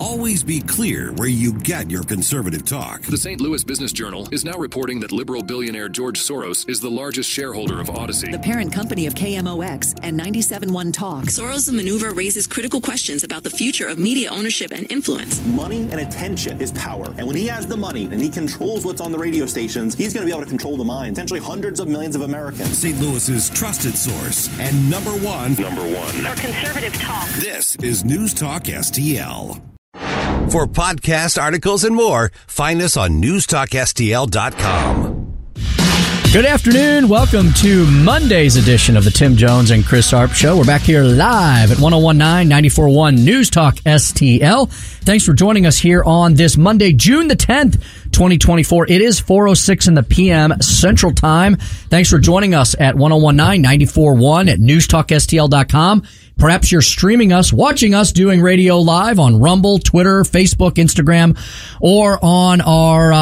Always be clear where you get your conservative talk. The St. Louis Business Journal is now reporting that liberal billionaire George Soros is the largest shareholder of Odyssey, the parent company of KMOX and 97.1 Talk. Soros' maneuver raises critical questions about the future of media ownership and influence. Money and attention is power. And when he has the money and he controls what's on the radio stations, he's going to be able to control the minds, potentially hundreds of millions of Americans. St. Louis's trusted source and number one for conservative talk. This is News Talk STL. For podcast articles and more, find us on newstalkstl.com. Good afternoon. Welcome to Monday's edition of the Tim Jones and Chris Harp Show. We're back here live at 101.9 94.1 News Talk STL. Thanks for joining us here on this Monday, June the 10th, 2024. It is 4:06 in the p.m. Central Time. Thanks for joining us at 101.9 94.1 at newstalkstl.com. Perhaps you're streaming us, watching us doing radio live on Rumble, Twitter, Facebook, Instagram, or on our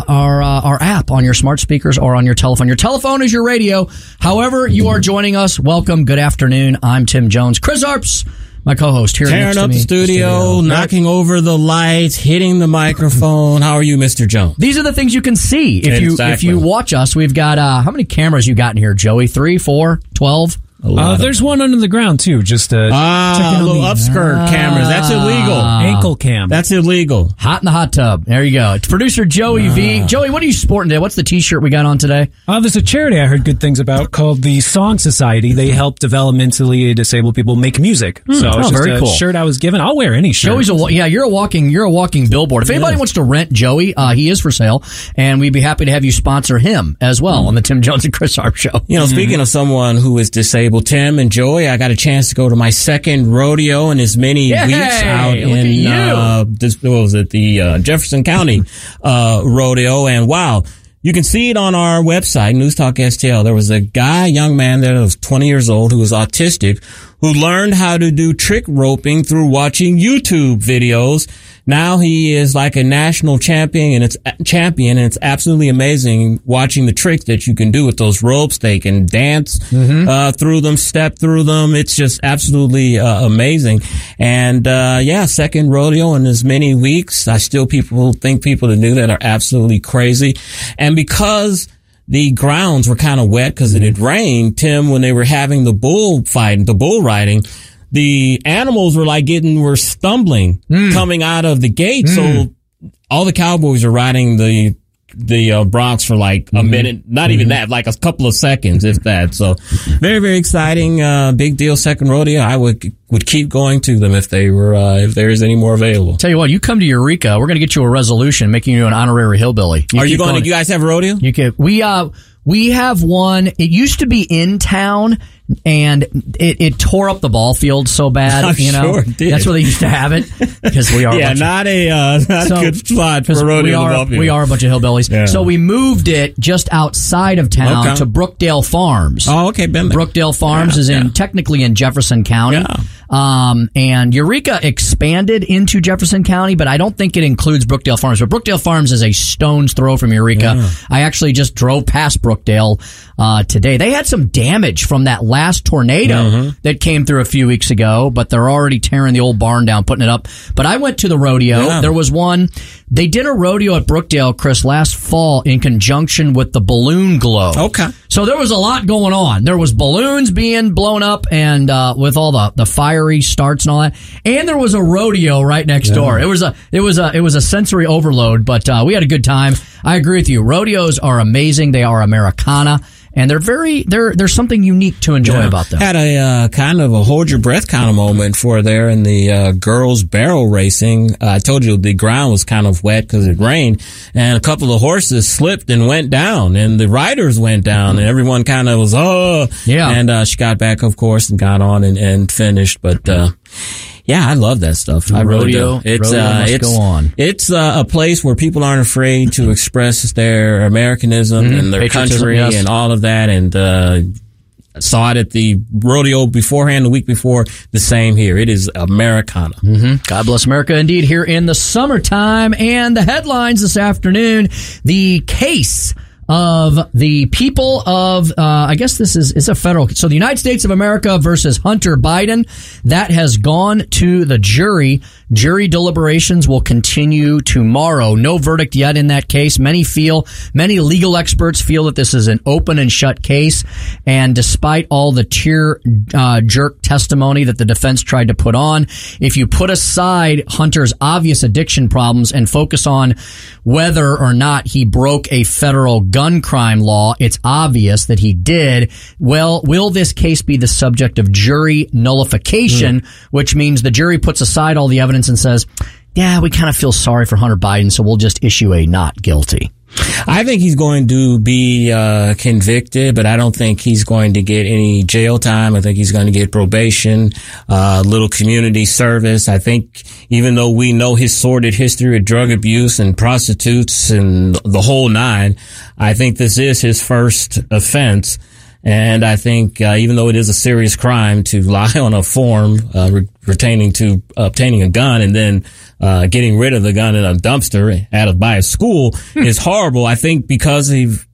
app on your smart speakers or on your telephone. Your telephone is your radio. However you are joining us, welcome. Good afternoon. I'm Tim Jones. Chris Harps, my co-host here next to me. Tearing up the studio, knocking over the lights, hitting the microphone. How are you, Mr. Jones? These are the things you can see if you watch us. We've got how many cameras you got in here, Joey? 3, 4, 12? There's one under the ground too. Just little upskirt cameras. That's illegal. Ankle cam. That's illegal. Hot in the hot tub. There you go. It's producer Joey V. Joey, what are you sporting today? What's the T-shirt we got on today? There's a charity I heard good things about called the Song Society. They help developmentally disabled people make music. So it's just very cool. Shirt I was given. I'll wear any shirt. Joey's you're a walking billboard. If anybody wants to rent Joey, he is for sale, and we'd be happy to have you sponsor him as well on the Tim Jones and Chris Harp Show. You know, speaking of someone who is disabled, Tim and Joey, I got a chance to go to my second rodeo in as many weeks out in the Jefferson County rodeo, and wow. You can see it on our website, News Talk STL. There was a young man there that was 20 years old who was autistic, who learned how to do trick roping through watching YouTube videos. Now he is like a national champion, and it's absolutely amazing watching the tricks that you can do with those ropes. They can dance through them, step through them. It's just absolutely amazing. And second rodeo in as many weeks. I still think people that do that are absolutely crazy. And because the grounds were kind of wet because it had rained, Tim, when they were having the bull riding, the animals were stumbling coming out of the gate. So all the cowboys are riding the broncs for like a minute, not even that, like a couple of seconds, if that. So very, very exciting, big deal second rodeo. I would keep going to them if there is any more available. Tell you what, you come to Eureka, we're going to get you a resolution making you an honorary hillbilly. Are you going? Do you guys have a rodeo? We have one. It used to be in town, and it tore up the ball field so bad. Sure it did. That's where they used to have it, because we are not a good spot for a rodeo. We are a bunch of hillbillies. Yeah. So we moved it just outside of town to Brookdale Farms. Oh, okay, been there. Brookdale Farms is technically in Jefferson County. Yeah. And Eureka expanded into Jefferson County, but I don't think it includes Brookdale Farms. But Brookdale Farms is a stone's throw from Eureka. Yeah. I actually just drove past Brookdale today. They had some damage from that last tornado that came through a few weeks ago, but they're already tearing the old barn down, putting it up. But I went to the rodeo. Yeah. There was one. They did a rodeo at Brookdale, Chris, last fall in conjunction with the Balloon Glow. Okay. So there was a lot going on. There was balloons being blown up, and with all the fiery starts and all that. And there was a rodeo right next door. It was a sensory overload, but we had a good time. I agree with you. Rodeos are amazing. They are Americana. And there's something unique to enjoy about them. Had a kind of a hold your breath kind of moment for there in the girls barrel racing. I told you the ground was kind of wet because it rained, and a couple of horses slipped and went down, and the riders went down, and everyone kind of was, and she got back, of course, and got on and finished, but yeah, I love that stuff. I really do. It's go on. It's a place where people aren't afraid to express their Americanism and their country and all of that. And saw it at the rodeo beforehand, the week before. The same here. It is Americana. God bless America, indeed. Here in the summertime, and the headlines this afternoon: the case of the people of, I guess this is a federal. So the United States of America versus Hunter Biden, that has gone to the jury. Jury deliberations will continue tomorrow. No verdict yet in that case. Many legal experts feel that this is an open and shut case. And despite all the tear-jerk testimony that the defense tried to put on, if you put aside Hunter's obvious addiction problems and focus on whether or not he broke a federal gun crime law, it's obvious that he did. Well, will this case be the subject of jury nullification, which means the jury puts aside all the evidence and says, yeah, we kind of feel sorry for Hunter Biden, so we'll just issue a not guilty? I think he's going to be convicted, but I don't think he's going to get any jail time. I think he's going to get probation, little community service. I think even though we know his sordid history of drug abuse and prostitutes and the whole nine, I think this is his first offense. And I think even though it is a serious crime to lie on a form pertaining to obtaining a gun and then getting rid of the gun in a dumpster by a school is horrible. I think because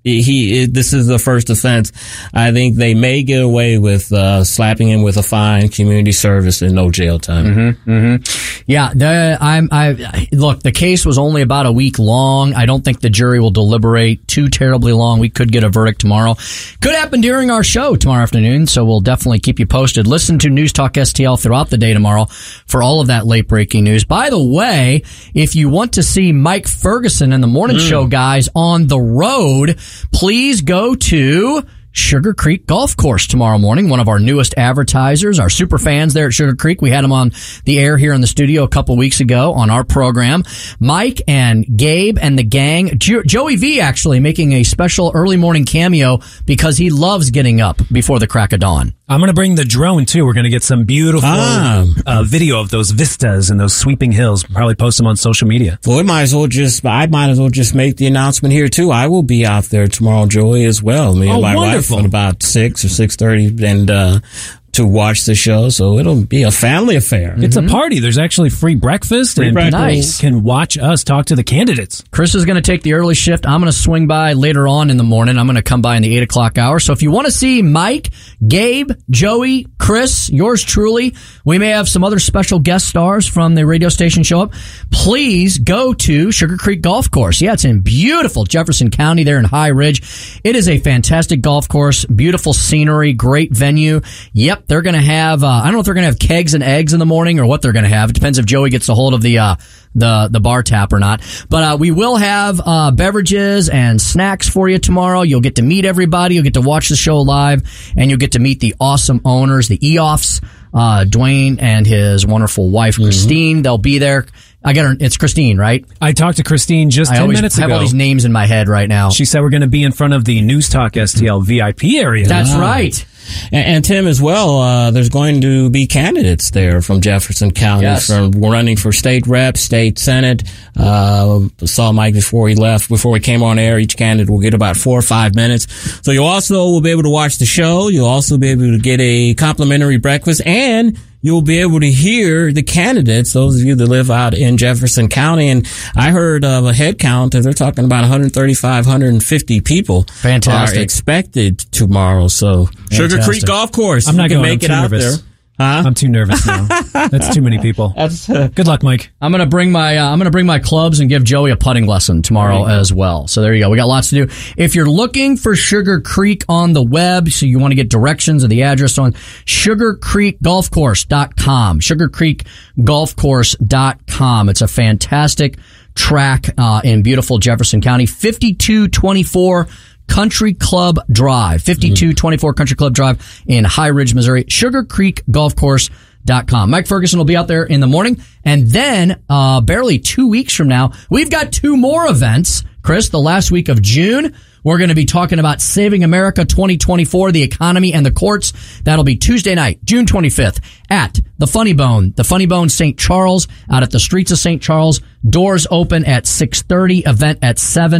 this is the first offense, I think they may get away with slapping him with a fine, community service, and no jail time. Yeah, look, the case was only about a week long. I don't think the jury will deliberate too terribly long. We could get a verdict tomorrow. Could happen during our show tomorrow afternoon, so we'll definitely keep you posted. Listen to News Talk STL throughout the day tomorrow for all of that late breaking news. By the way, if you want to see Mike Ferguson and the morning show guys on the road, please go to Sugar Creek Golf Course tomorrow morning. One of our newest advertisers, our super fans there at Sugar Creek. We had them on the air here in the studio a couple weeks ago on our program. Mike and Gabe and the gang. Joey V actually making a special early morning cameo because he loves getting up before the crack of dawn. I'm going to bring the drone too. We're going to get some beautiful video of those vistas and those sweeping hills. Probably post them on social media. Well, I might as well just make the announcement here too. I will be out there tomorrow, Joey, as well. Me and my wife at about 6 or 6:30 and to watch the show, so it'll be a family affair. It's a party. There's actually free breakfast, and people can watch us talk to the candidates. Chris is going to take the early shift. I'm going to swing by later on in the morning. I'm going to come by in the 8 o'clock hour. So if you want to see Mike, Gabe, Joey, Chris, yours truly, we may have some other special guest stars from the radio station show up. Please go to Sugar Creek Golf Course. Yeah, it's in beautiful Jefferson County there in High Ridge. It is a fantastic golf course, beautiful scenery, great venue. Yep. They're going to have, I don't know if they're going to have kegs and eggs in the morning or what they're going to have. It depends if Joey gets a hold of the bar tap or not. But we will have beverages and snacks for you tomorrow. You'll get to meet everybody. You'll get to watch the show live, and you'll get to meet the awesome owners, the Eoffs, Dwayne and his wonderful wife, Christine. They'll be there. It's Christine, right? I talked to Christine just 10 minutes ago. I have all these names in my head right now. She said we're going to be in front of the News Talk STL VIP area. That's right. And Tim, as well, there's going to be candidates there from Jefferson County, from running for state rep, state senate. Saw Mike before we came on air. Each candidate will get about 4 or 5 minutes. So you also will be able to watch the show. You'll also be able to get a complimentary breakfast, and you'll be able to hear the candidates, those of you that live out in Jefferson County. And I heard of a head count that they're talking about 135, 150 people are expected tomorrow. So Sugar Creek Golf Course. I'm not going to make it out there. I'm too nervous now. That's too many people. Good luck, Mike. I'm gonna bring my clubs and give Joey a putting lesson tomorrow as well. So there you go. We got lots to do. If you're looking for Sugar Creek on the web, so you want to get directions or the address on sugarcreekgolfcourse.com. sugarcreekgolfcourse.com. It's a fantastic track in beautiful Jefferson County. 5224 Country Club Drive, 5224 Country Club Drive in High Ridge, Missouri. sugarcreekgolfcourse.com. Mike Ferguson will be out there in the morning. And then, barely 2 weeks from now, we've got 2 more events. Chris, the last week of June, we're going to be talking about Saving America 2024, the economy and the courts. That'll be Tuesday night, June 25th at the Funny Bone St. Charles, out at the streets of St. Charles. Doors open at 6:30, event at 7.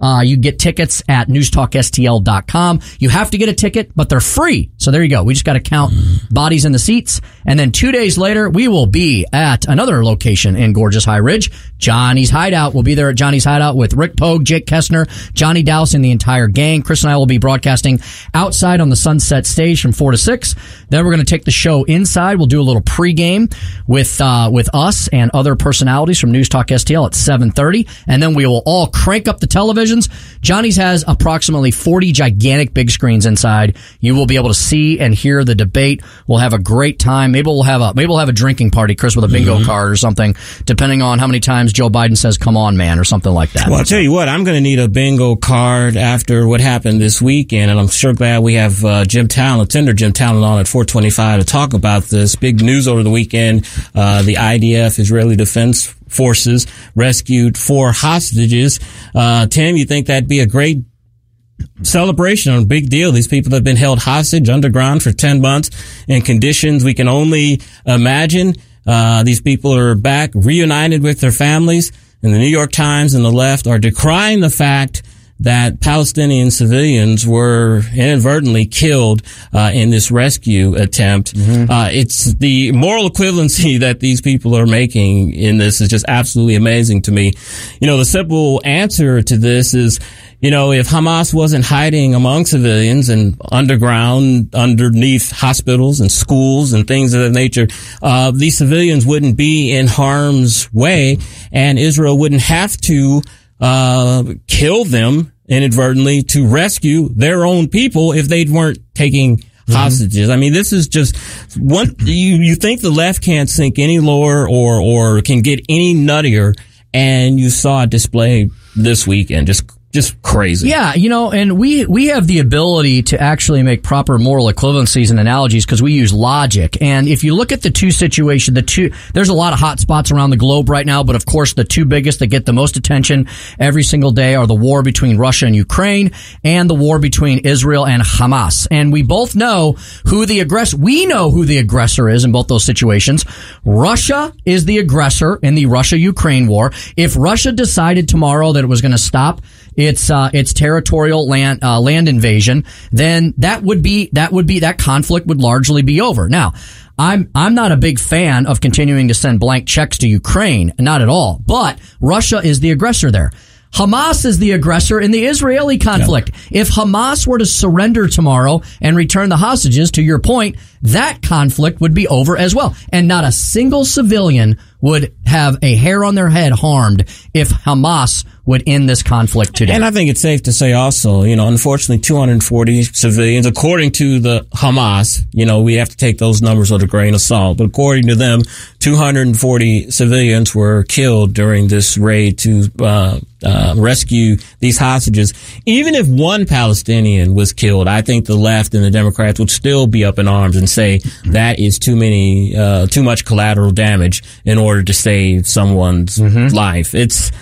You get tickets at newstalkstl.com. You have to get a ticket, but they're free. So there you go. We just got to count bodies in the seats. And then 2 days later, we will be at another location in gorgeous High Ridge, Johnny's Hideout. We'll be there at Johnny's Hideout with Rick Pogue, Jake Kessner, Johnny Dowse, and the entire gang. Chris and I will be broadcasting outside on the Sunset Stage from 4 to 6. Then we're going to take the show inside. We'll do a little pregame with us and other personalities from News Talk STL at 7:30. And then we will all crank up the televisions. Johnny's has approximately 40 gigantic big screens inside. You will be able to see and hear the debate. We'll have a great time. Maybe we'll have a drinking party, Chris, with a bingo card or something, depending on how many times Joe Biden says, "Come on, man," or something like that. Well, I'll tell you what, I'm going to need a bingo card after what happened this weekend, and I'm sure glad we have Jim Talent, Tender Jim Talent, on at 425 to talk about this. Big news over the weekend. The IDF, Israeli Defense Forces, rescued 4 hostages. Tim, you think that'd be a great celebration, a big deal? These people have been held hostage underground for 10 months in conditions we can only imagine. These people are back, reunited with their families, and the New York Times and the left are decrying the fact that Palestinian civilians were inadvertently killed in this rescue attempt. It's the moral equivalency that these people are making in this is just absolutely amazing to me. You know, the simple answer to this is, you know, if Hamas wasn't hiding among civilians and underground, underneath hospitals and schools and things of that nature, these civilians wouldn't be in harm's way, and Israel wouldn't have to kill them inadvertently to rescue their own people if they weren't taking hostages. I mean, this is just one, you think the left can't sink any lower or can get any nuttier, and you saw it displayed this weekend. Just crazy. Yeah, you know, and we have the ability to actually make proper moral equivalencies and analogies because we use logic. And if you look at the two situations, there's a lot of hot spots around the globe right now, but of course the two biggest that get the most attention every single day are the war between Russia and Ukraine and the war between Israel and Hamas. And we both know who the aggressor, we know who the aggressor is in both those situations. Russia is the aggressor in the Russia-Ukraine war. If Russia decided tomorrow that it was going to stop its territorial land invasion, then that conflict would largely be over. Now, I'm not a big fan of continuing to send blank checks to Ukraine, not at all. But Russia is the aggressor there. Hamas is the aggressor in the Israeli conflict. Yeah. If Hamas were to surrender tomorrow and return the hostages, to your point, that conflict would be over as well. And not a single civilian would have a hair on their head harmed if Hamas would end this conflict today. And I think it's safe to say also, you know, unfortunately 240 civilians, according to the Hamas, you know, we have to take those numbers with a grain of salt, but according to them, 240 civilians were killed during this raid to rescue these hostages. Even if one Palestinian was killed, I think the left and the Democrats would still be up in arms and say that is too much collateral damage in order to save someone's life. It's,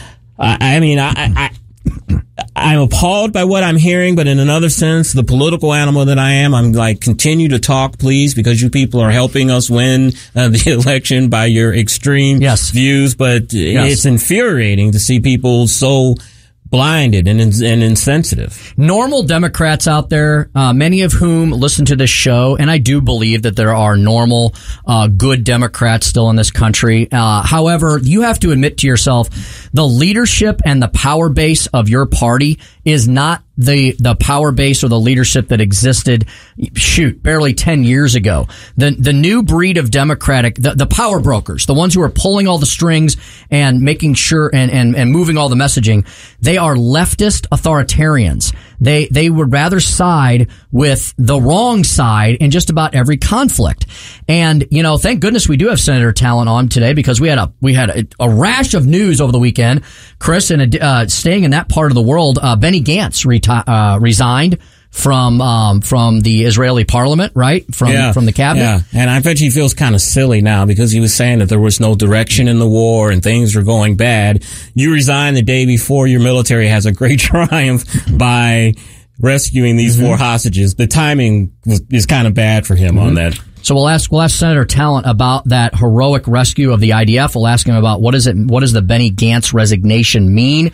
I'm appalled by what I'm hearing, but in another sense, the political animal that I am, I'm like, continue to talk, please, because you people are helping us win the election by your extreme views. But it's infuriating to see people so blinded and insensitive. Normal Democrats out there, many of whom listen to this show, and I do believe that there are normal, good Democrats still in this country. However, you have to admit to yourself, the leadership and the power base of your party is not the power base or the leadership that existed, barely 10 years ago. The new breed of Democratic, the power brokers, the ones who are pulling all the strings and making sure and moving all the messaging, they are leftist authoritarians. They would rather side with the wrong side in just about every conflict. And, you know, thank goodness we do have Senator Talent on today, because we had a rash of news over the weekend. Chris, and staying in that part of the world, Benny Gantz resigned from the Israeli parliament, right? From the cabinet. Yeah. And I bet he feels kind of silly now, because he was saying that there was no direction in the war and things were going bad. You resign the day before your military has a great triumph by rescuing these 4 hostages. The timing is kind of bad for him on that. So we'll ask Senator Talent about that heroic rescue of the IDF. We'll ask him about what does the Benny Gantz resignation mean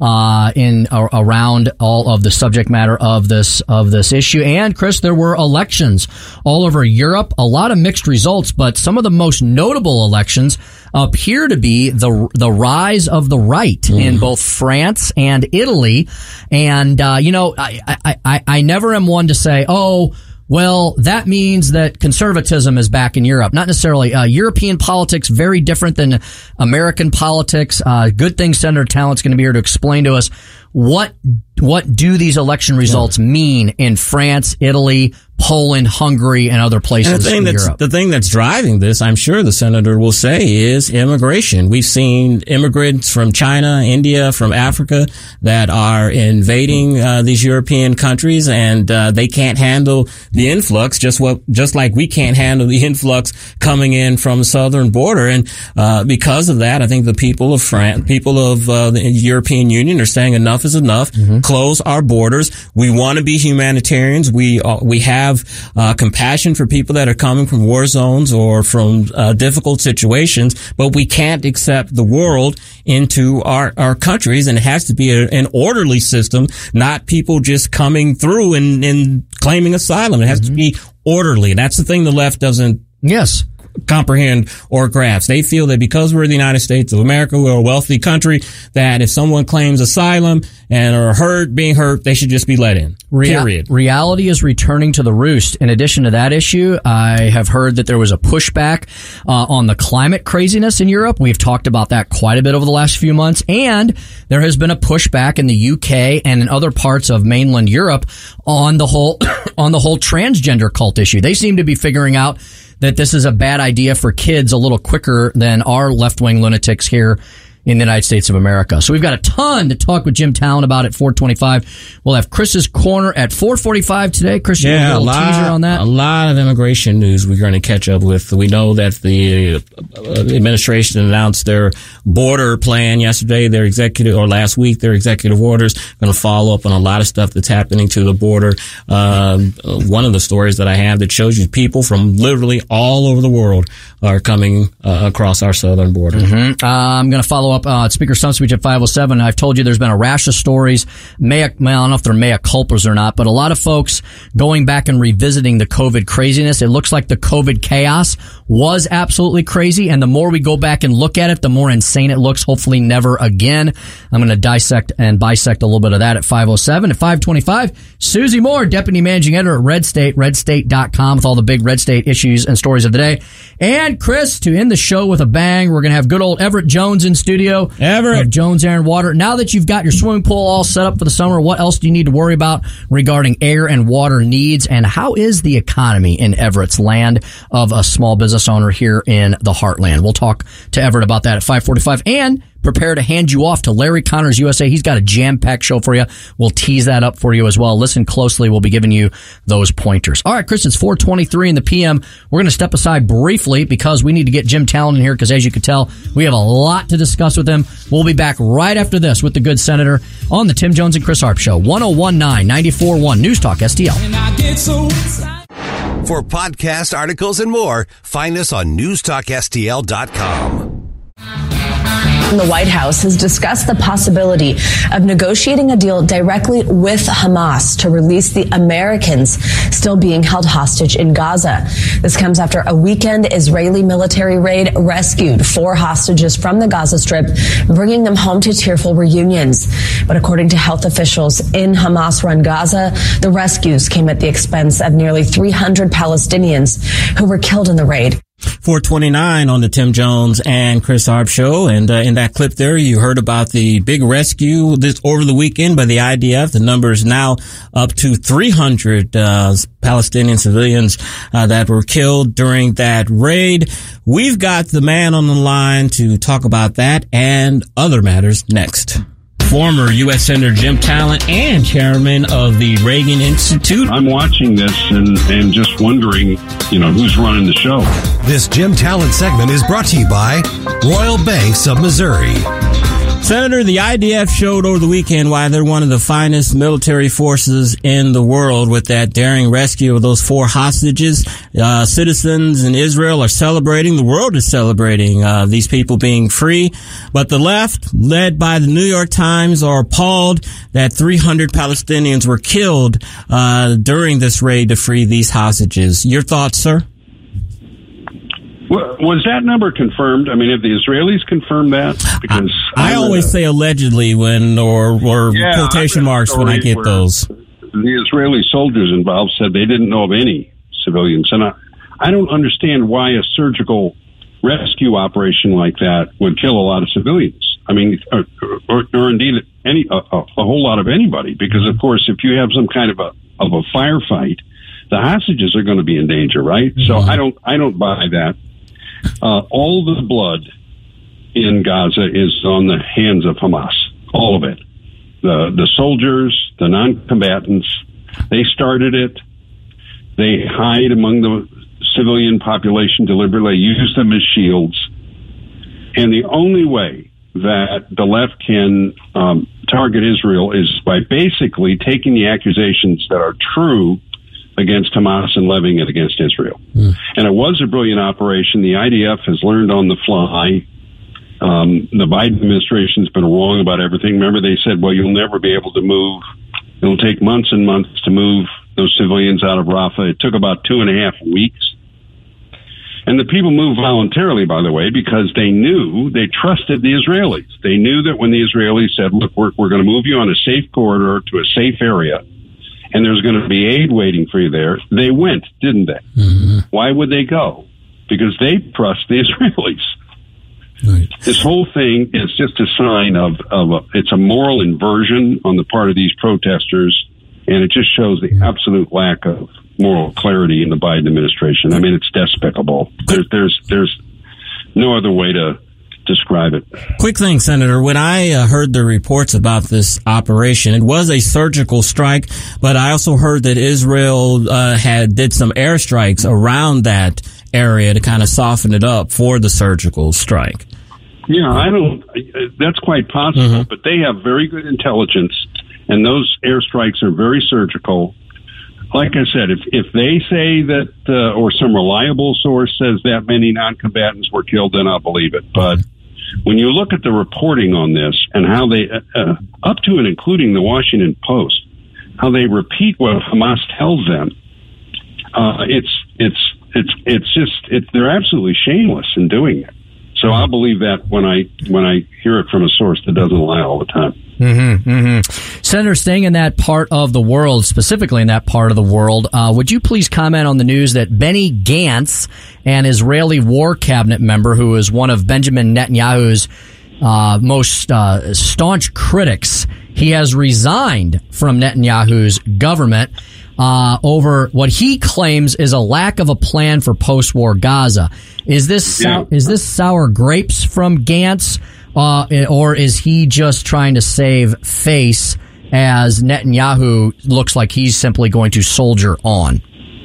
around all of the subject matter of this issue. And Chris, there were elections all over Europe, a lot of mixed results, but some of the most notable elections appear to be the rise of the right in both France and Italy. And I never am one to say, well, that means that conservatism is back in Europe. Not necessarily. European politics, very different than American politics. Good thing Senator Talent's going to be here to explain to us what do these election results mean in France, Italy, Poland, Hungary, and other places in Europe. The thing that's driving this, I'm sure the senator will say, is immigration. We've seen immigrants from China, India, from Africa that are invading these European countries, and they can't handle the influx, just like we can't handle the influx coming in from the southern border. And because of that, I think the people of the European Union are saying enough is enough. Close our borders. We want to be humanitarians. We have compassion for people that are coming from war zones or from difficult situations, but we can't accept the world into our countries, and it has to be an orderly system, not people just coming through and claiming asylum. It has to be orderly. That's the thing the left doesn't comprehend or grasp. They feel that because we're the United States of America, we're a wealthy country, that if someone claims asylum and are being hurt, they should just be let in. Period. Reality is returning to the roost. In addition to that issue, I have heard that there was a pushback on the climate craziness in Europe. We've talked about that quite a bit over the last few months, and there has been a pushback in the UK and in other parts of mainland Europe on the whole transgender cult issue. They seem to be figuring out that this is a bad idea for kids a little quicker than our left-wing lunatics here in the United States of America. So we've got a ton to talk with Jim Talent about at 425. We'll have Chris's Corner at 445 today. Chris, you have a little teaser on that? A lot of immigration news we're going to catch up with. We know that the administration announced their border plan yesterday, last week, their executive orders. Going to follow up on a lot of stuff that's happening to the border. One of the stories that I have that shows you people from literally all over the world are coming across our southern border. I'm going to follow up Speaker Stump Speech at 5:07. I've told you there's been a rash of stories. I don't know if they're mea culpas or not, but a lot of folks going back and revisiting the COVID craziness. It looks like the COVID chaos was absolutely crazy, and the more we go back and look at it, the more insane it looks. Hopefully never again. I'm going to dissect and bisect a little bit of that at 5:07. At 5:25, Susie Moore, Deputy Managing Editor at Red State, redstate.com, with all the big Red State issues and stories of the day. And Chris, to end the show with a bang, we're going to have good old Everett Jones in studio. Everett Jones, Air and Water. Now that you've got your swimming pool all set up for the summer, what else do you need to worry about regarding air and water needs? And how is the economy in Everett's land of a small business owner here in the Heartland? We'll talk to Everett about that at 5:45 and prepare to hand you off to Larry Connors USA. He's got a jam-packed show for you. We'll tease that up for you as well. Listen closely. We'll be giving you those pointers. All right, Chris, it's 4:23 in the PM. We're going to step aside briefly because we need to get Jim Talent in here because, as you can tell, we have a lot to discuss with him. We'll be back right after this with the good senator on the Tim Jones and Chris Harp Show. 101.9, 94.1 News Talk STL. For podcast articles and more, find us on newstalkstl.com. The White House has discussed the possibility of negotiating a deal directly with Hamas to release the Americans still being held hostage in Gaza. This comes after a weekend Israeli military raid rescued 4 hostages from the Gaza Strip, bringing them home to tearful reunions. But according to health officials in Hamas-run Gaza, the rescues came at the expense of nearly 300 Palestinians who were killed in the raid. 429 on the Tim Jones and Chris Harp Show. And in that clip there, you heard about the big rescue over the weekend by the IDF. The number is now up to 300 Palestinian civilians that were killed during that raid. We've got the man on the line to talk about that and other matters next. Former U.S. Senator Jim Talent and chairman of the Reagan Institute. I'm watching this and just wondering, who's running the show. This Jim Talent segment is brought to you by Royal Banks of Missouri. Senator, the IDF showed over the weekend why they're one of the finest military forces in the world with that daring rescue of those 4 hostages. Citizens in Israel are celebrating. The world is celebrating these people being free. But the left, led by the New York Times, are appalled that 300 Palestinians were killed during this raid to free these hostages. Your thoughts, sir? Was that number confirmed? I mean, have the Israelis confirmed that? Because I always say allegedly when, or quotation marks when I get those. The Israeli soldiers involved said they didn't know of any civilians. And I don't understand why a surgical rescue operation like that would kill a lot of civilians. I mean, or indeed a whole lot of anybody. Because, of course, if you have some kind of a firefight, the hostages are going to be in danger, right? Mm-hmm. So I don't buy that. All the blood in Gaza is on the hands of Hamas. All of it. The soldiers, the non-combatants, they started it. They hide among the civilian population deliberately, use them as shields. And the only way that the left can target Israel is by basically taking the accusations that are true against Hamas and levying it against Israel. And it was a brilliant operation. The IDF has learned on the fly. The Biden administration's been wrong about everything. Remember, they said, well, you'll never be able to move. It'll take months and months to move those civilians out of Rafah. It took about 2.5 weeks. And the people moved voluntarily, by the way, because they trusted the Israelis. They knew that when the Israelis said, look, we're going to move you on a safe corridor to a safe area, and there's going to be aid waiting for you there, they went, didn't they? Mm-hmm. Why would they go? Because they trust the Israelis. Right. This whole thing is just a sign of it's a moral inversion on the part of these protesters, and it just shows the absolute lack of moral clarity in the Biden administration. I mean, it's despicable. There's no other way to describe it. Quick thing, Senator. When I heard the reports about this operation, it was a surgical strike, but I also heard that Israel did some airstrikes around that area to kind of soften it up for the surgical strike. Yeah, that's quite possible, but they have very good intelligence, and those airstrikes are very surgical. Like I said, if they say that, or some reliable source says that many non-combatants were killed, then I'll believe it. But when you look at the reporting on this and how they, up to and including the Washington Post, how they repeat what Hamas tells them, they're absolutely shameless in doing it. So I'll believe that when I hear it from a source that doesn't lie all the time. Mm-hmm, mm-hmm. Senator, staying in that part of the world, specifically in that part of the world, would you please comment on the news that Benny Gantz, an Israeli war cabinet member who is one of Benjamin Netanyahu's most staunch critics, he has resigned from Netanyahu's government over what he claims is a lack of a plan for post-war Gaza. Is this sour grapes from Gantz? Or is he just trying to save face as Netanyahu looks like he's simply going to soldier on?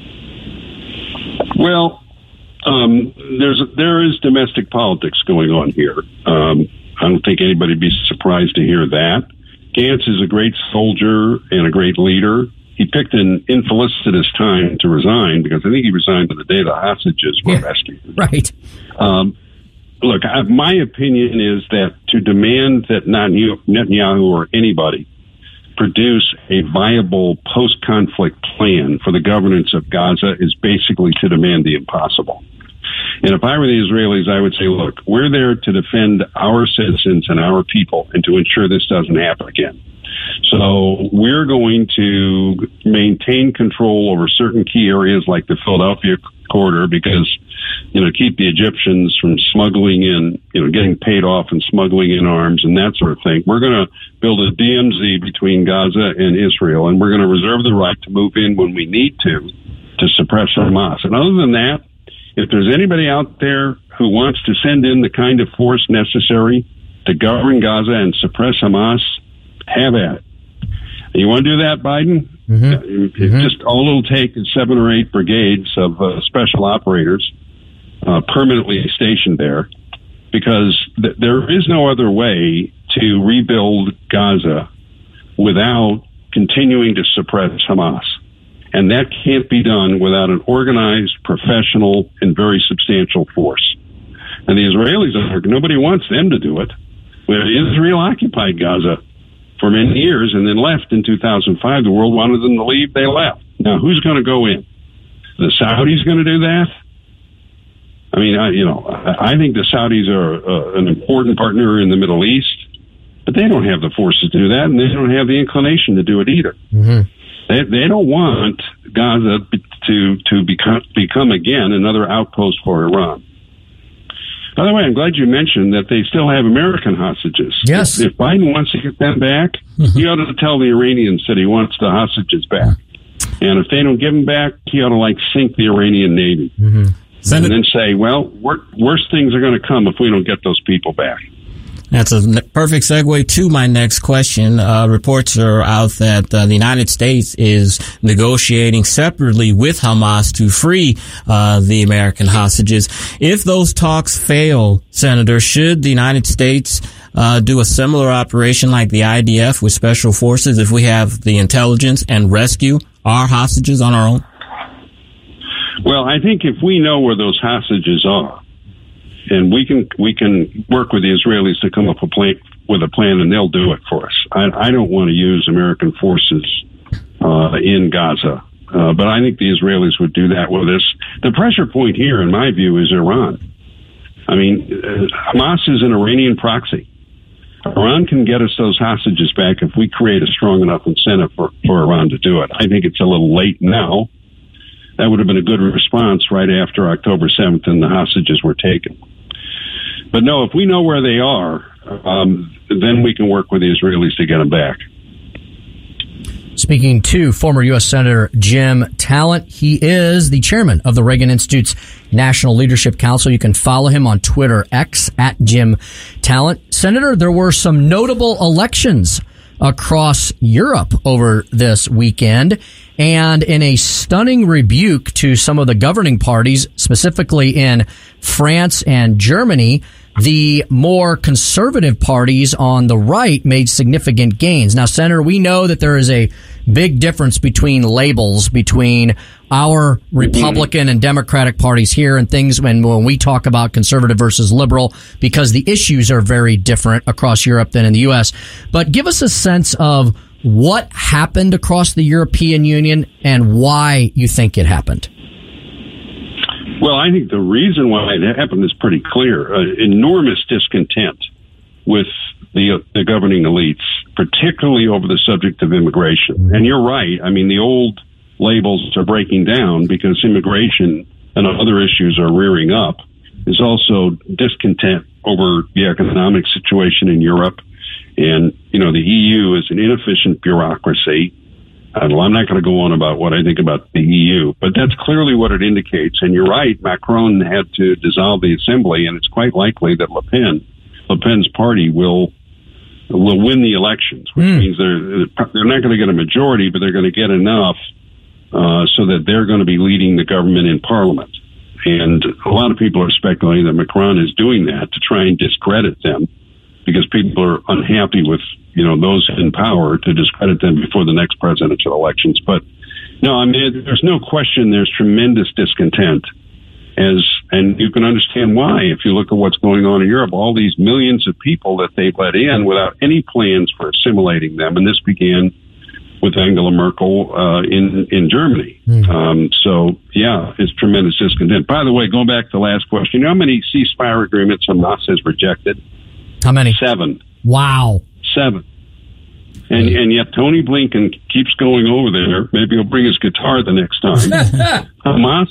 Well, there is domestic politics going on here. I don't think anybody would be surprised to hear that. Gantz is a great soldier and a great leader. He picked an infelicitous time to resign because I think he resigned on the day the hostages were rescued. Right. Look, my opinion is that to demand that Netanyahu or anybody produce a viable post-conflict plan for the governance of Gaza is basically to demand the impossible. And if I were the Israelis, I would say, look, we're there to defend our citizens and our people and to ensure this doesn't happen again. So we're going to maintain control over certain key areas like the Philadelphia corridor because, keep the Egyptians from smuggling in, getting paid off and smuggling in arms and that sort of thing. We're going to build a DMZ between Gaza and Israel, and we're going to reserve the right to move in when we need to suppress Hamas. And other than that, if there's anybody out there who wants to send in the kind of force necessary to govern Gaza and suppress Hamas, have at it. You want to do that, Biden? Mm-hmm. Just all it'll take is 7 or 8 brigades of special operators permanently stationed there, because there is no other way to rebuild Gaza without continuing to suppress Hamas. And that can't be done without an organized, professional, and very substantial force. And the Israelis, nobody wants them to do it. Israel occupied Gaza for many years and then left in 2005. The world wanted them to leave. They left. Now, who's going to go in? The Saudis going to do that? I mean, I think the Saudis are an important partner in the Middle East, but they don't have the forces to do that, and they don't have the inclination to do it either. Mm-hmm. They don't want Gaza to become again another outpost for Iran. By the way, I'm glad you mentioned that they still have American hostages. Yes. If Biden wants to get them back, he ought to tell the Iranians that he wants the hostages back. And if they don't give them back, he ought to sink the Iranian Navy. Mm-hmm. And then say, well, worse things are going to come if we don't get those people back. That's a perfect segue to my next question. Reports are out that the United States is negotiating separately with Hamas to free the American hostages. If those talks fail, Senator, should the United States do a similar operation like the IDF with special forces if we have the intelligence and rescue our hostages on our own? Well, I think if we know where those hostages are, and we can work with the Israelis to come up with a plan, and they'll do it for us. I don't want to use American forces in Gaza, but I think the Israelis would do that with us. The pressure point here, in my view, is Iran. I mean, Hamas is an Iranian proxy. Iran can get us those hostages back if we create a strong enough incentive for Iran to do it. I think it's a little late now. That would have been a good response right after October 7th and the hostages were taken. But no, if we know where they are, then we can work with the Israelis to get them back. Speaking to former U.S. Senator Jim Talent, he is the chairman of the Reagan Institute's National Leadership Council. You can follow him on Twitter, X, @Jim Talent. Senator, there were some notable elections across Europe over this weekend. And in a stunning rebuke to some of the governing parties, specifically in France and Germany, the more conservative parties on the right made significant gains. Now, Senator, we know that there is a big difference between labels between our Republican and Democratic parties here and things when we talk about conservative versus liberal, because the issues are very different across Europe than in the U.S. But give us a sense of what happened across the European Union and why you think it happened. Well, I think the reason why it happened is pretty clear. Enormous discontent with the governing elites, particularly over the subject of immigration. And you're right. I mean, the old labels are breaking down because immigration and other issues are rearing up. There's also discontent over the economic situation in Europe. And, the EU is an inefficient bureaucracy. I'm not going to go on about what I think about the EU, but that's clearly what it indicates. And you're right, Macron had to dissolve the assembly, and it's quite likely that Le Pen's party will win the elections, which means they're not going to get a majority, but they're going to get enough so that they're going to be leading the government in parliament. And a lot of people are speculating that Macron is doing that to try and discredit them, because people are unhappy with, those in power, to discredit them before the next presidential elections. But no, I mean, there's no question there's tremendous discontent, and you can understand why if you look at what's going on in Europe, all these millions of people that they've let in without any plans for assimilating them. And this began with Angela Merkel in Germany. So, yeah, it's tremendous discontent. By the way, going back to the last question, how many ceasefire agreements Hamas has rejected? How many? 7. Wow. 7. And yet Tony Blinken keeps going over there. Maybe he'll bring his guitar the next time. Hamas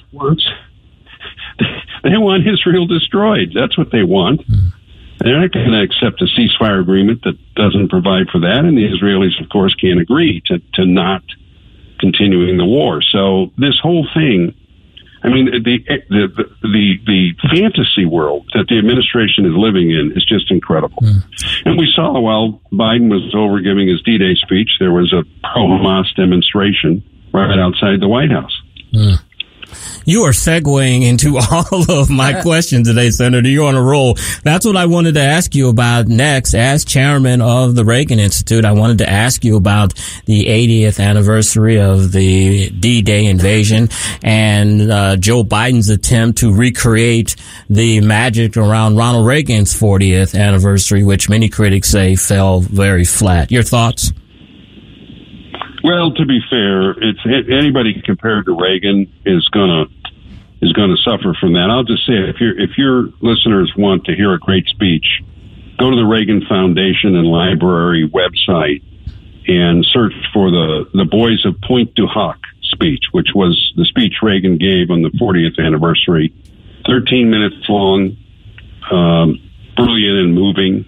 they want Israel destroyed. That's what they want. They're not going to accept a ceasefire agreement that doesn't provide for that. And the Israelis, of course, can't agree to not continuing the war. So this whole thing, I mean, the fantasy world that the administration is living in is just incredible. And we saw while Biden was over giving his D-Day speech, there was a pro-Hamas demonstration right outside the White House. You are segueing into all of my questions today, Senator. You're on a roll. That's what I wanted to ask you about next. As chairman of the Reagan Institute, I wanted to ask you about the 80th anniversary of the D-Day invasion and Joe Biden's attempt to recreate the magic around Ronald Reagan's 40th anniversary, which many critics say fell very flat. Your thoughts? Well, to be fair, it's anybody compared to Reagan is gonna suffer from that. I'll just say, if your listeners want to hear a great speech, go to the Reagan Foundation and Library website and search for the Boys of Pointe du Hoc speech, which was the speech Reagan gave on the 40th anniversary. 13 minutes long, brilliant and moving.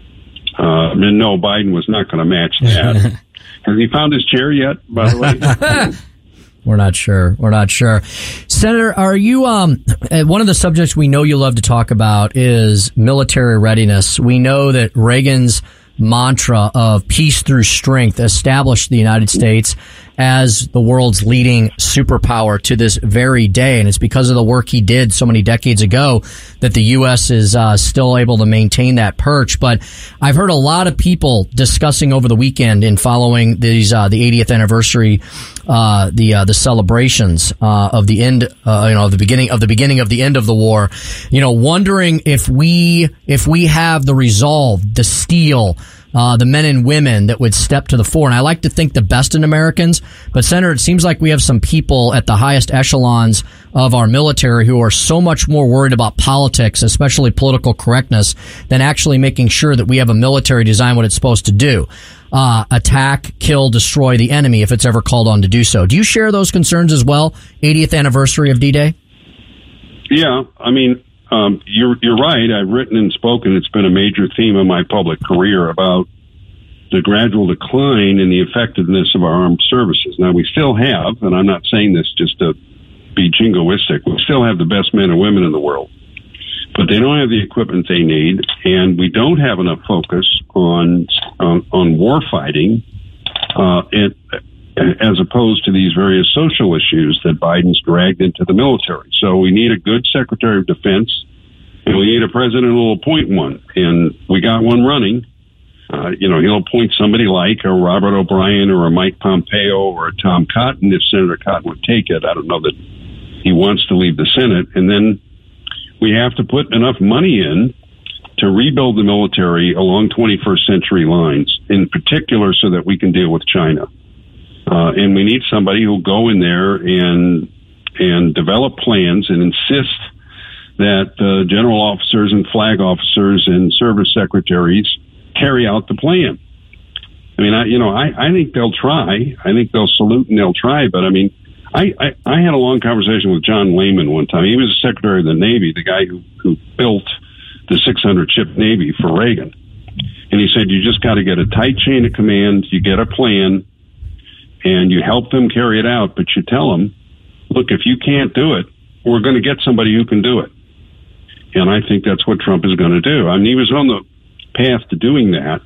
And no, Biden was not going to match that. Has he found his chair yet, by the way? We're not sure. Senator, are you, one of the subjects we know you love to talk about is military readiness. We know that Reagan's mantra of peace through strength established the United States as the world's leading superpower to this very day. And it's because of the work he did so many decades ago that the U.S. is still able to maintain that perch. But I've heard a lot of people discussing over the weekend in following these the 80th anniversary, the celebrations of the end, of the beginning of the end of the war, wondering if we have the resolve, the steel, the men and women that would step to the fore. And I like to think the best in Americans, but Senator, it seems like we have some people at the highest echelons of our military who are so much more worried about politics, especially political correctness, than actually making sure that we have a military design what it's supposed to do. Attack, kill, destroy the enemy if it's ever called on to do so. Do you share those concerns as well? 80th anniversary of D-Day? Yeah, I mean, you're right. I've written and spoken. It's been a major theme of my public career about the gradual decline in the effectiveness of our armed services. Now, we still have, and I'm not saying this just to be jingoistic, we still have the best men and women in the world, but they don't have the equipment they need, and we don't have enough focus on war fighting, as opposed to these various social issues that Biden's dragged into the military. So we need a good Secretary of Defense, and we need a president who will appoint one. And we got one running. He'll appoint somebody like a Robert O'Brien or a Mike Pompeo or a Tom Cotton if Senator Cotton would take it. I don't know that he wants to leave the Senate. And then we have to put enough money in to rebuild the military along 21st century lines, in particular so that we can deal with China. And we need somebody who'll go in there and develop plans and insist that general officers and flag officers and service secretaries carry out the plan. I mean, I think they'll try. I think they'll salute and they'll try. But I mean, I had a long conversation with John Lehman one time. He was the Secretary of the Navy, the guy who built the 600-ship Navy for Reagan. And he said, you just got to get a tight chain of command. You get a plan and you help them carry it out. But you tell them, look, if you can't do it, we're going to get somebody who can do it. And I think that's what Trump is going to do. I mean, he was on the path to doing that.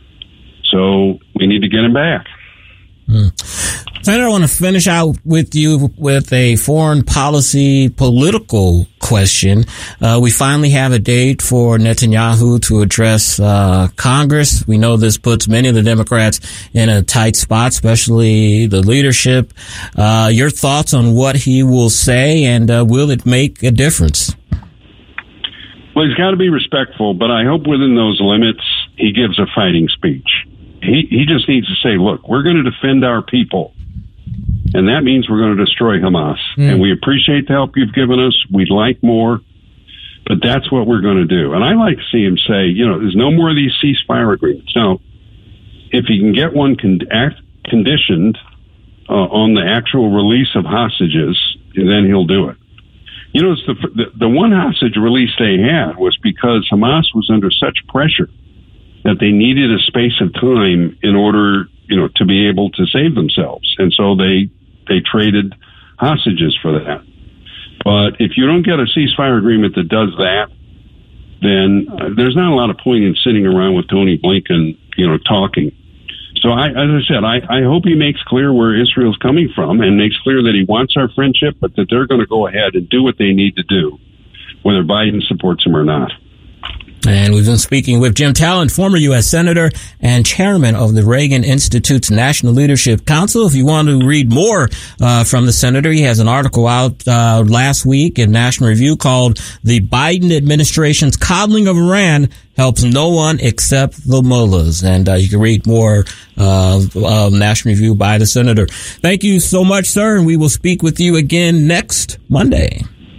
So we need to get him back. Senator, I want to finish out with you with a foreign policy political question. We finally have a date for Netanyahu to address Congress. We know this puts many of the Democrats in a tight spot, especially the leadership. Your thoughts on what he will say, and will it make a difference? Well, he's got to be respectful, but I hope within those limits he gives a fighting speech. He just needs to say, look, we're going to defend our people, and that means we're going to destroy Hamas. And we appreciate the help you've given us. We'd like more, but that's what we're going to do. And I like to see him say, there's no more of these ceasefire agreements. Now, if he can get one conditioned on the actual release of hostages, then he'll do it. It's the one hostage release they had was because Hamas was under such pressure that they needed a space of time in order, to be able to save themselves. And so they traded hostages for that. But if you don't get a ceasefire agreement that does that, then there's not a lot of point in sitting around with Tony Blinken, talking. So as I said, I hope he makes clear where Israel's coming from and makes clear that he wants our friendship, but that they're going to go ahead and do what they need to do, whether Biden supports him or not. And we've been speaking with Jim Talent, former U.S. Senator and chairman of the Reagan Institute's National Leadership Council. If you want to read more from the senator, he has an article out last week in National Review called "The Biden Administration's Coddling of Iran Helps No One Except the Mullahs." And you can read more National Review by the senator. Thank you so much, sir, and we will speak with you again next Monday.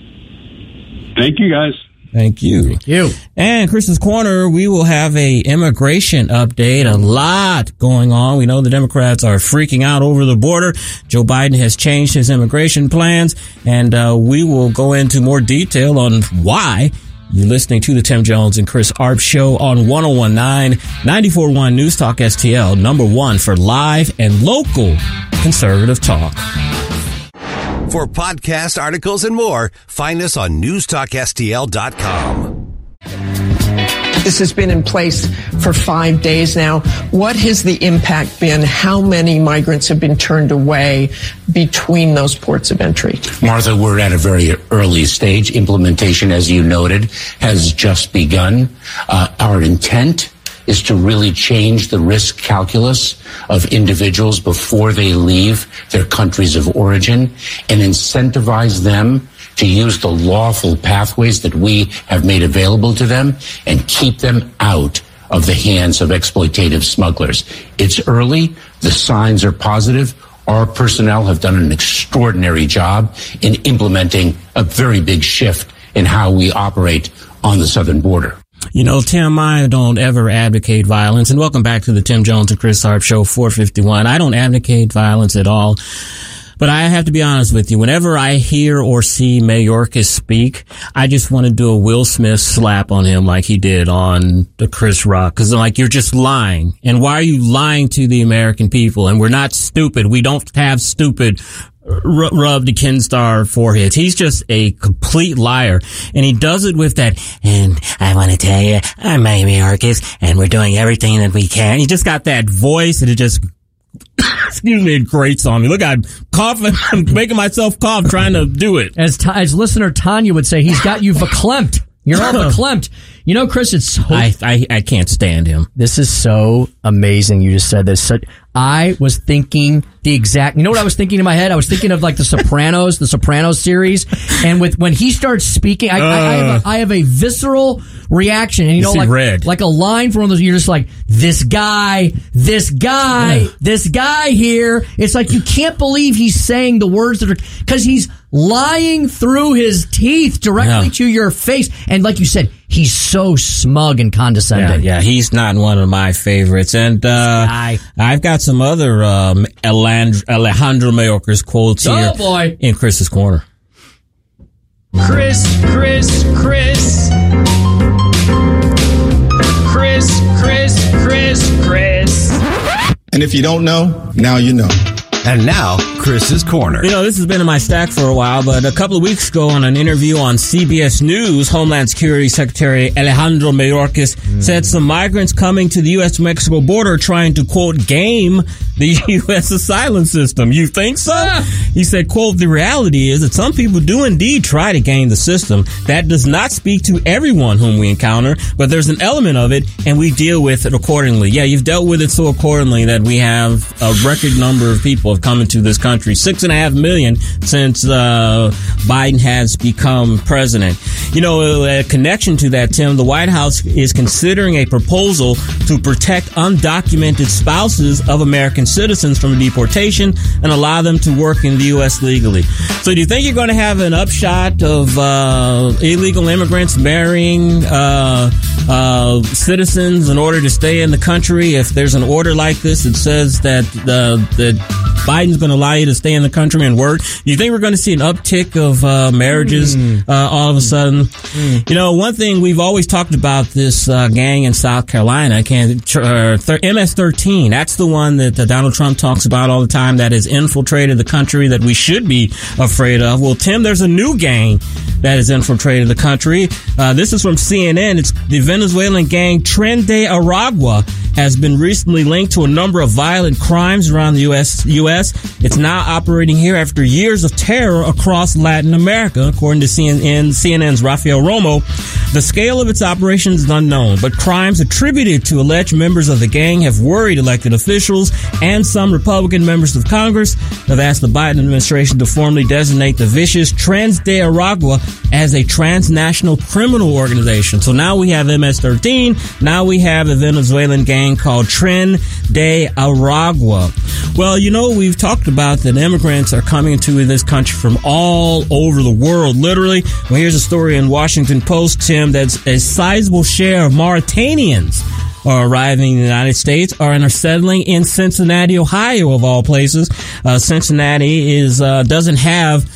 Thank you, guys. Thank you. Thank you. And Chris's Corner, we will have a immigration update. A lot going on. We know the Democrats are freaking out over the border. Joe Biden has changed his immigration plans, and we will go into more detail on why. You're listening to the Tim Jones and Chris Arp Show on 101.9, 94.1 News Talk STL, number one for live and local conservative talk. For podcasts, articles, and more, find us on newstalkstl.com. This has been in place for 5 days now. What has the impact been? How many migrants have been turned away between those ports of entry? Martha, we're at a very early stage. Implementation, as you noted, has just begun. Our intent is to really change the risk calculus of individuals before they leave their countries of origin and incentivize them to use the lawful pathways that we have made available to them and keep them out of the hands of exploitative smugglers. It's early. The signs are positive. Our personnel have done an extraordinary job in implementing a very big shift in how we operate on the southern border. You know, Tim, I don't ever advocate violence. And welcome back to the Tim Jones and Chris Arp Show 451. I don't advocate violence at all. But I have to be honest with you. Whenever I hear or see Mayorkas speak, I just want to do a Will Smith slap on him like he did on the Chris Rock. Because, like, you're just lying. And why are you lying to the American people? And we're not stupid. We don't have stupid rubbed against our foreheads. He's just a complete liar. And he does it with that, and I want to tell you, I'm Mayorkas, and we're doing everything that we can. He just got that voice, and it just, excuse me, it grates on me. Look, I'm coughing. I'm making myself cough trying to do it. As listener Tanya would say, he's got you verklempt. You're all verklempt. You know, Chris, it's so... I can't stand him. This is so amazing. You just said this. I was thinking the exact... You know what I was thinking in my head? I was thinking of like the Sopranos series. And when he starts speaking, I have a visceral reaction. And you know, like a line from one of those, you're just like, this guy here. It's like you can't believe he's saying the words that are... Because he's lying through his teeth directly to your face. And like you said, he's so smug and condescending. Yeah, he's not one of my favorites. And I've got some other Alejandro Mayorkas quotes here in Chris's Corner. Chris. And if you don't know, now you know. And now, Chris's Corner. You know, this has been in my stack for a while, but a couple of weeks ago on an interview on CBS News, Homeland Security Secretary Alejandro Mayorkas said some migrants coming to the U.S.-Mexico border are trying to, quote, game the U.S. asylum system. You think so? He said, quote, the reality is that some people do indeed try to game the system. That does not speak to everyone whom we encounter, but there's an element of it, and we deal with it accordingly. Yeah, you've dealt with it so accordingly that we have a record number of people have come into this country, 6.5 million since Biden has become president. You know, a connection to that, Tim, the White House is considering a proposal to protect undocumented spouses of American citizens from deportation and allow them to work in the U.S. legally. So do you think you're going to have an upshot of illegal immigrants marrying citizens in order to stay in the country if there's an order like this that says that Biden's going to allow you to stay in the country and work. You think we're going to see an uptick of marriages all of a sudden? You know, one thing we've always talked about this gang in South Carolina, MS-13. That's the one that Donald Trump talks about all the time that has infiltrated the country that we should be afraid of. Well, Tim, there's a new gang that has infiltrated the country. This is from CNN. It's the Venezuelan gang Tren de Aragua has been recently linked to a number of violent crimes around the U.S. It's now operating here after years of terror across Latin America, according to CNN's Rafael Romo. The scale of its operations is unknown, but crimes attributed to alleged members of the gang have worried elected officials, and some Republican members of Congress have asked the Biden administration to formally designate the vicious Tren de Aragua as a transnational criminal organization. So now we have MS-13. Now we have a Venezuelan gang called Tren de Aragua. Well, you know, we've talked about that immigrants are coming into this country from all over the world, literally. Well, here's a story in Washington Post, Tim, that's a sizable share of Mauritanians are arriving in the United States and are settling in Cincinnati, Ohio, of all places. Cincinnati doesn't have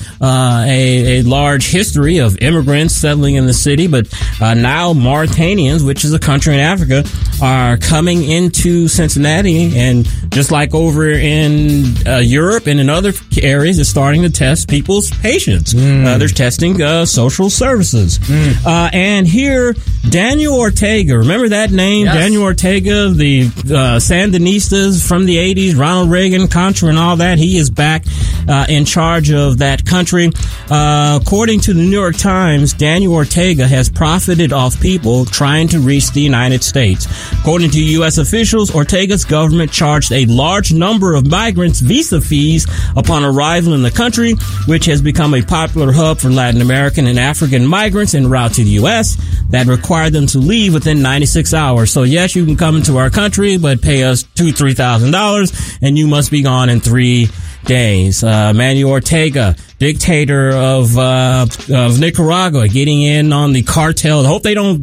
a large history of immigrants settling in the city, but now Mauritanians, which is a country in Africa, are coming into Cincinnati, and just like over in Europe and in other areas, they're starting to test people's patience. They're testing social services. And here, Daniel Ortega, remember that name? Yes. Daniel Ortega, the Sandinistas from the 80s, Ronald Reagan, Contra and all that. He is back in charge of that country. According to the New York Times, Daniel Ortega has profited off people trying to reach the United States. According to U.S. officials, Ortega's government charged a large number of migrants visa fees upon arrival in the country, which has become a popular hub for Latin American and African migrants en route to the U.S. that require them to leave within 96 hours. So yes, you can come into our country, but pay us $2,000-$3,000, and you must be gone in 3 days. Manuel Ortega, dictator of Nicaragua, getting in on the cartel. I hope they don't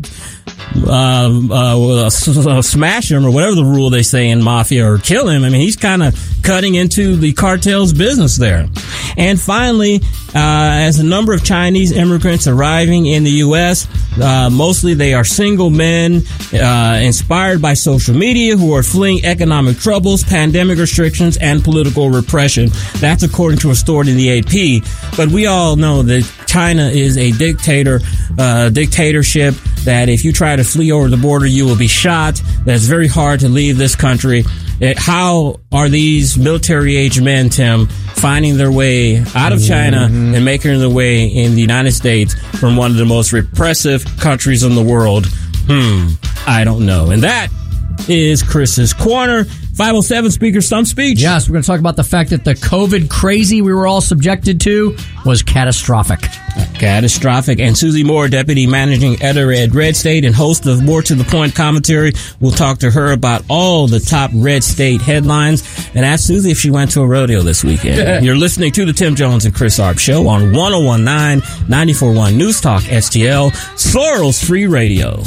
smash him or whatever the rule they say in mafia, or kill him. I mean, he's kind of cutting into the cartel's business there. And finally, as a number of Chinese immigrants arriving in the U.S., mostly they are single men, inspired by social media, who are fleeing economic troubles, pandemic restrictions, and political repression. That's according to a story in the AP. But we all know that China is a dictatorship, that if you try to flee over the border, you will be shot. That it's very hard to leave this country. How are these military-age men, Tim, finding their way out of China and making their way in the United States from one of the most repressive countries in the world? I don't know. And that is Chris's Corner. 507 Speaker Stump Speech. Yes, we're going to talk about the fact that the COVID crazy we were all subjected to was catastrophic. Catastrophic. And Susie Moore, Deputy Managing Editor at Red State and host of More to the Point commentary. We'll talk to her about all the top Red State headlines and ask Susie if she went to a rodeo this weekend. You're listening to the Tim Jones and Chris Arp Show on 101.9, 94.1 News Talk STL, Sorrel's Free Radio.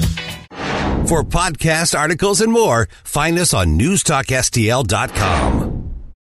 For podcast articles and more, find us on newstalkstl.com.